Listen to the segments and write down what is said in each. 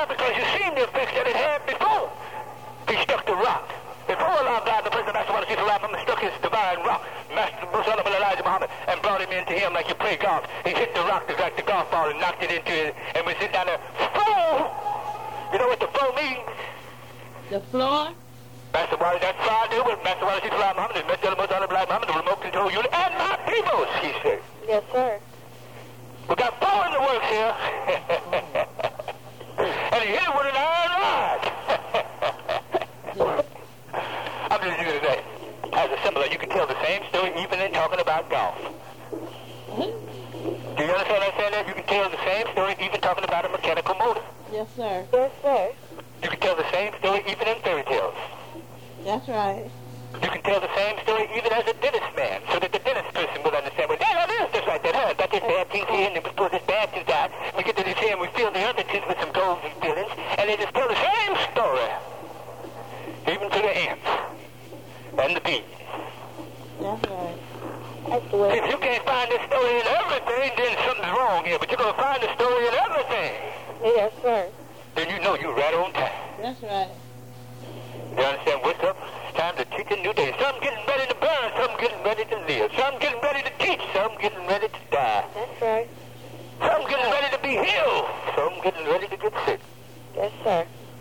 now because you seen the effects that it had before. He struck the rock. Before Allah God, the President Master Wallace Muhammad struck his divine rock, Master Muhammad Elijah Muhammad, and brought him into him like you play golf. He hit the rock like the golf ball and knocked it into it, and we sit down there, floor. You know what the floor means? The floor? Master Wallace, that's far to with Master Wallace Muhammad and Master Muhammad Muhammad, the remote control unit, and my people, he said. Yes, sir. We got four in the works here. And he hit it with an iron rod. I'm just using that as a symbol. You can tell the same story even in talking about golf. Do you understand what I'm saying there? You can tell the same story even talking about a mechanical motor. Yes, sir. Yes, sir. You can tell the same story even in fairy tales. That's right. You can tell the same story even as a dentist man, so that the dentist person will understand, well, yeah, that is just like that, huh? Got this bad tooth here, and we pull this bad tooth out. We get to this here, and we fill the other tooth with some golden fillings, and they just tell the same story, even to the ants and the bees. That's right. That's the way. If you can't find this story in everything, then something's wrong here, but you're going to find the story in everything. Yes, sir. Then you know you're right on time. That's right. You understand what's up? It's time to teach a new day. Some getting ready to burn, some getting ready to live. Some getting ready to teach, some getting ready to die. That's right. Some getting ready to be healed, some getting ready to get sick. Yes, sir.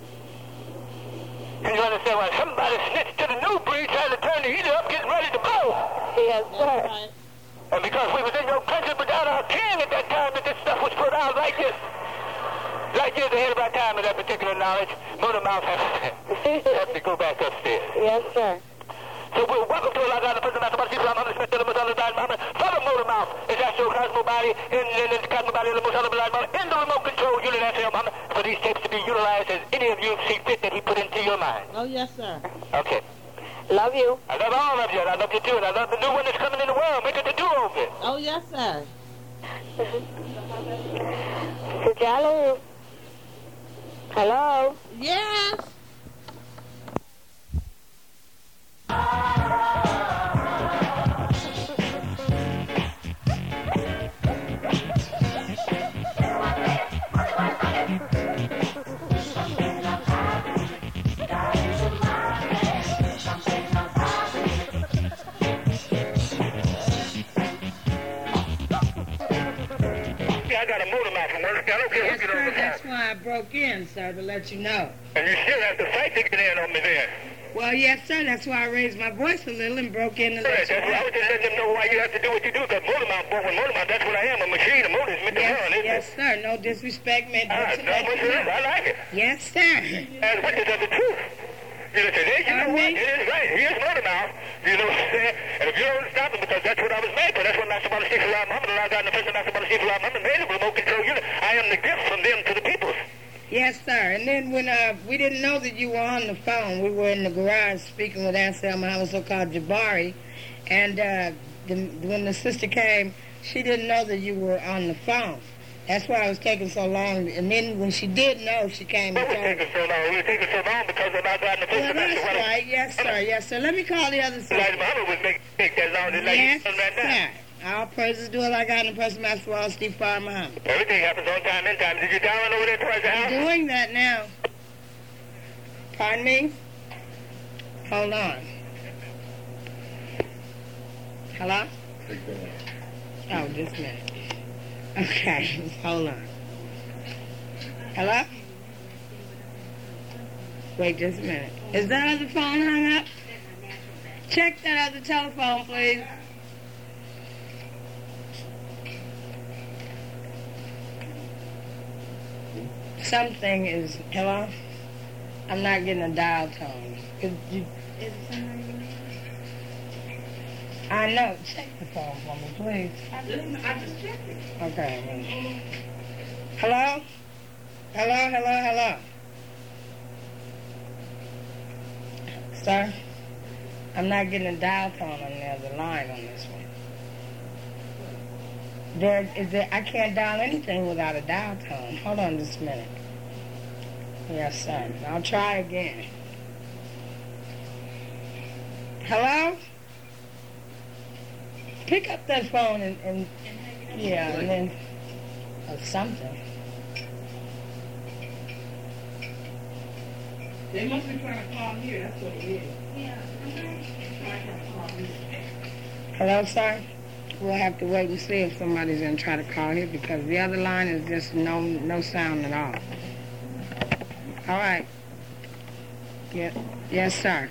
You understand why somebody snitched to the new breed trying to turn the heater up, getting ready to blow. Yes, sir. Right. And because we was in your country without our king at that time that this stuff was put out like this. Like years ahead of our time with that particular knowledge, Motor Mouth has to go back upstairs. Yes, sir. So we're welcome to Allah, God, the President, Master Chief, Muhammad, Smith, the Muslim, Muhammad, from the Motor Mouth, is Astro Cosmo Body, in the Cosmo Body, the Muslim, Muhammad, in the remote control unit, Astro Muhammad, for these tapes to be utilized as any of you see fit that he put into your mind. Oh, yes, sir. Okay. Love you. I love all of you, and I love you too, and I love the new one that's coming in the world. Make it to do over it. Oh, yes, sir. Hello. Hello. Yes. I got a motor mouth from work. I don't care who Yes, get on sir. the That's phone. why I broke in, sir, to let you know. And you still have to fight to get in on me there. Well, yes, sir. That's why I raised my voice a little and broke in to Right, let you that's why I know. was just letting them know why you have to do what you do, because motor mouth, that's what I am, a machine. A motor is meant to run, isn't Yes, it? sir. No disrespect meant Ah, to no, let what's you up? know. I like it. Yes, sir. And witness of the truth. You know, today, you know Pardon what? me? It is right. He is motor mouth. You know what I'm saying? And if you don't stop him, because that's what I was made for. That's what Master Bala Chief Muhammad, Allah God, and the President Master Bala Chief Muhammad made a remote control unit. I am the gift from them to the people. Yes, sir. And then when we didn't know that you were on the phone, we were in the garage speaking with Ansel Muhammad, so-called Jabari, and when the sister came, she didn't know that you were on the phone. That's why it was taking so long. And then when she did know, she came and What was told taking so long? We were taking so long because of Allah God, and the Well, President Master that's Bala right. Yes, sir. Yes, sir. Let me call the other Elijah sister. Muhammad was making that long. Just like Yes, you done right now. sir. All praises do Allah God and the President Master Wallace Steve Farr Muhammad. Everything happens on time and time. Did you down over there towards the house? Doing that now. Pardon me? Hold on. Hello? Oh, just a minute. Okay, hold on. Hello? Wait just a minute. Is that other phone hung up? Check that other telephone, please. Something is... Hello? I'm not getting a dial tone. Is it something? I know. Check the phone for me, please. I just checked it. Okay. Hello? Hello? Sir? I'm not getting a dial tone on the other line on this one. I can't dial anything without a dial tone. Hold on just a minute. Yes, sir. I'll try again. Hello? Pick up that phone and yeah, and then or something. They must be trying to call here. That's what it is. Trying to call here. Hello, sir? We'll have to wait and see if somebody's going to try to call here because the other line is just no sound at all. All right. Yeah. Yes, sir.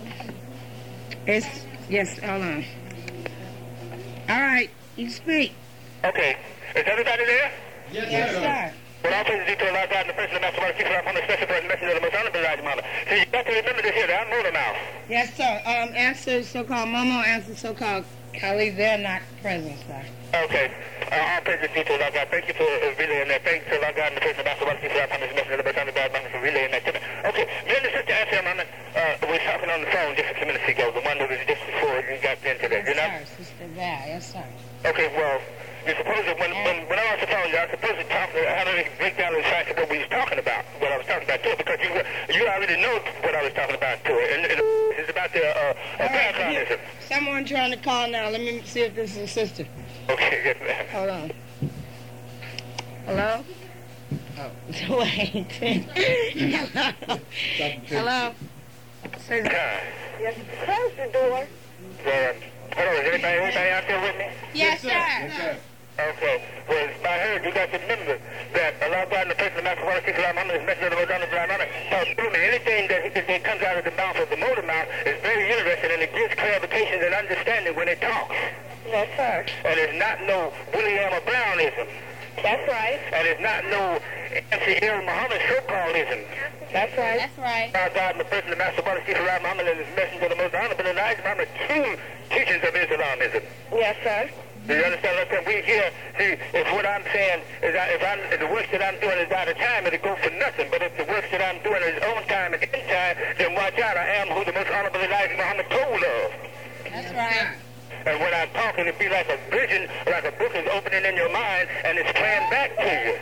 Yes, hold on. All right, you speak. Okay. Is everybody there? Yes, sir. Well, all praises due to Allah God and the person of the Master Water Chief from the special person messenger of the most honorable Elijah Muhammad. So you got to remember this here, that I'm Motor Mouth. Yes, sir. Answer so-called Momo, answer so-called Khalid. They're not present, sir. Okay. All praises due to Allah God. Thank you for relaying that. Thank you to Allah God and the person of the Master Water Chief from the messenger of the most honorable Elijah Muhammad for relaying that to me. Okay. Me and the sister Asya Muhammad was talking on the phone just a few minutes ago. The one that was just before you got into that, you know? Yes, sir. Sister Val. Yes, sir. Okay, well, you're supposed to, when I was the phone, I was supposed to talk, how to break down the facts of what we was talking about, what I was talking about to it, because you already know what I was talking about to it, and it's about the paraconism. Someone trying to call now. Let me see if this is a sister. Okay, yes, ma'am. Hold on. Hello? Oh, wait. Hello? Hello? Say Yes, close the door. Hello, is anybody out there with me? yes, sir. Okay. Well, I heard you got to remember that Allah God and the person of the Master Water Chief Muhammad is messenger of the most honorable Muhammad. Anything that comes out of the mouth of the motor mouth is very interesting and it gives clarification and understanding when it talks. Yes, sir. And it's not no William Brownism. That's right. And it's not no MC Muhammad so-calledism. That's right. That's right. Allah God and the person of the Master Water Chief Muhammad and his messenger of the most honorable Elijah Muhammad, two teachings of Islamism. Yes, sir. Do you understand what I'm saying? We here, see, if what I'm saying is that if the work that I'm doing is out of time, it'll go for nothing. But if the work that I'm doing is on time and in time, then watch out, I am who the most honorable Elijah Muhammad told of. That's right. And when I'm talking, it'd be like a vision, like a book is opening in your mind, and it's playing back to you.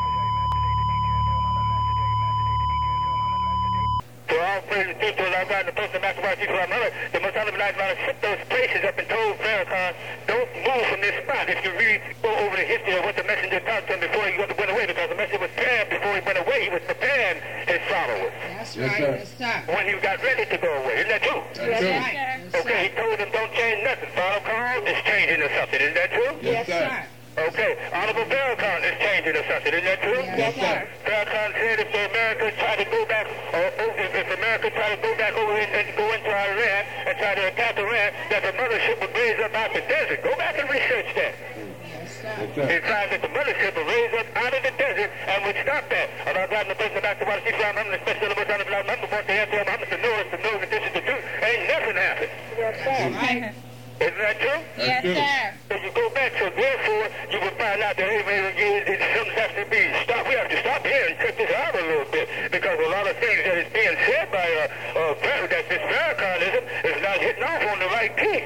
So all praise due to Allah God and the person of Master Water Chief Muhammad, the most honorable Elijah Muhammad set those places up and told Farrakhan, don't move from this spot. If you go over the history of what the messenger talked to him before he went away, because the messenger was prepared before he went away, he was preparing his followers. That's right. Yes, sir. When he got ready to go away. Isn't that true? That's right. Okay, he told them don't change nothing. Farrakhan is changing or something. Isn't that true? Yes, sir. Okay, Honorable Farrakhan is changing or something. Isn't that true? Yes, sir. Farrakhan said if America try to go back, if America try to go back over and go into Iran and try to attack Iran, that the mothership would raise up out the desert. Go back and research that. Yes, sir. It finds that the mothership would raise up out of the desert and would stop that. Allah God and the person back to Water Chief Muhammad, especially the most honorable Muhammad, before they answer Muhammad to know that this is the truth. Ain't nothing happened. Yes, sir. Right. Isn't that true? Yes, sir. So you go back, so therefore you will find out that something has to be stopped. We have to stop here and check this out a little bit because a lot of things that is being said by that this Farrakhanism is not hitting off on the right key.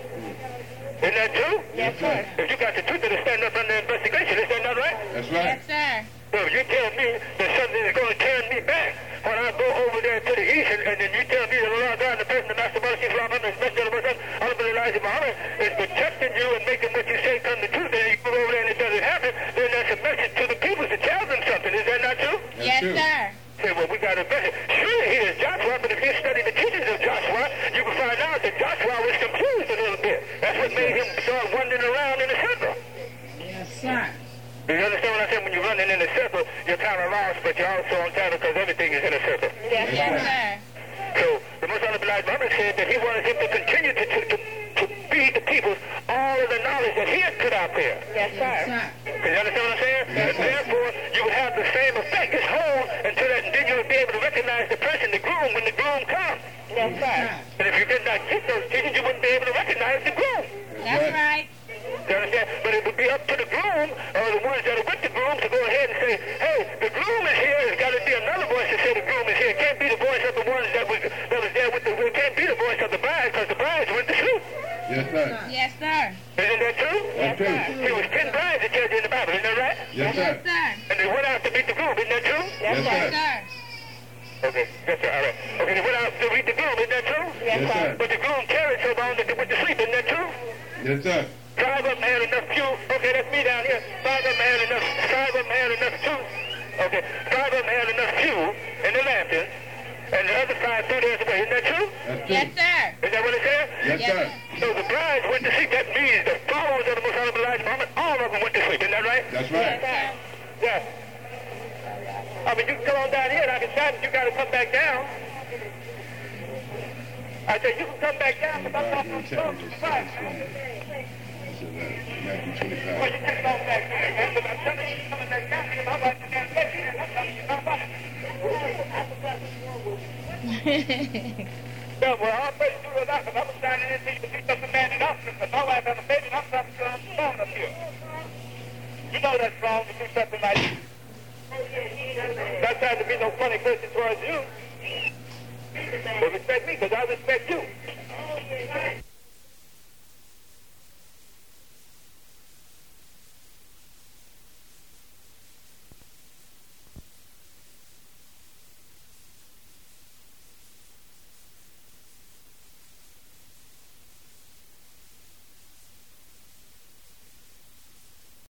Isn't that true? Yes, sir. If you got the truth to stand up under investigation, is that not right? That's right. Yes, sir. So if you tell me that something is going to turn me back when I go over there to the east, and then you tell me that Allah God and the person of Master Water Chief Muhammad and especially the most honorable Elijah Muhammad is protecting you and making what you say come to truth, and you go over there and it doesn't happen, then that's a message to the people to tell them something. Is that not true? Yes, sir. Say, well, we got a message. Sure, he is Joshua, but if you study the teachings of Joshua, you can find out that Joshua was confused a little bit. That's what made him start wandering around in a circle. Yes, sir. Do you understand what I said? When you're running in a circle, you're kind of lost, but you're also on time because everything is in a circle. Yes, Yes, sir. sir. So the Most Honorable Elijah Muhammad said that he wanted him to continue to feed the people all of the knowledge that he had put out there. Yes, Yes, sir. sir. Can you understand what I'm saying? And therefore, you would have the same effect as whole until that, and then you would be able to recognize the person, the groom, when the groom comes. Yes, sir. And if you did not get those teachings, you wouldn't be able to recognize the groom. That's right. You understand? But it would be up to the groom or the ones that are with the groom to go ahead and say, hey, the groom is here. There's got to be another voice to say the groom is here. It can't be the voice of the ones that was there with the, it can't be the voice of the bride because the brides went to sleep. Yes, sir. Yes, sir. Isn't that true? That's true. There was 10 brides that tells you in the Bible, isn't that right? Yes, sir. Yes, sir. And they went out to meet the groom, isn't that true? Yes, Yes, sir. sir. Okay, yes, sir, all right. Okay, they went out to meet the groom, isn't that true? Yes, Yes, sir. sir. But the groom carried so long that they went to sleep, isn't that true? Yes, sir. Five of them had enough fuel. Okay, that's me down here. Five of them had enough fuel. Okay, five of them had enough fuel in the lanterns. And Yes, sir. Is that what it said? Yes, sir. So the brides went to sleep. That means the followers of the Most Honorable Elijah Muhammad, all of them went to sleep. Isn't that right? That's right. Yeah. I mean, you can come on down here and I can shout it. You got to come back down. I said, you can come back down. Because I'm not going to come back. Matthew 25. Well, you can't go back there, man. But I'm telling you, you're coming back down. Because I'm like, man, let me in. I'm telling you, I'm like. Yeah, well, I'm ready to do it now because I'm standing in to do something man in Africa. Because my wife has a baby and I'm trying to go on the phone up here. You know that's wrong to do something like that. Not trying to be no funny person towards you. But respect me because I respect you.